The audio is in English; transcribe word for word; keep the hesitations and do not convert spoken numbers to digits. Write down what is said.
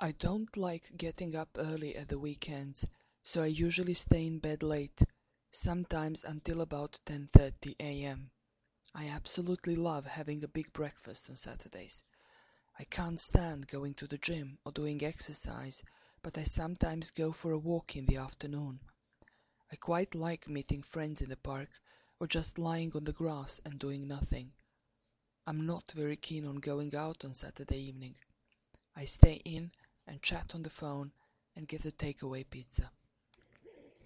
I don't like getting up early at the weekends, so I usually stay in bed late, sometimes until about ten thirty a m. I absolutely love having a big breakfast on Saturdays. I can't stand going to the gym or doing exercise, but I sometimes go for a walk in the afternoon. I quite like meeting friends in the park or just lying on the grass and doing nothing. I'm not very keen on going out on Saturday evening. I stay in and chat on the phone and get a takeaway pizza.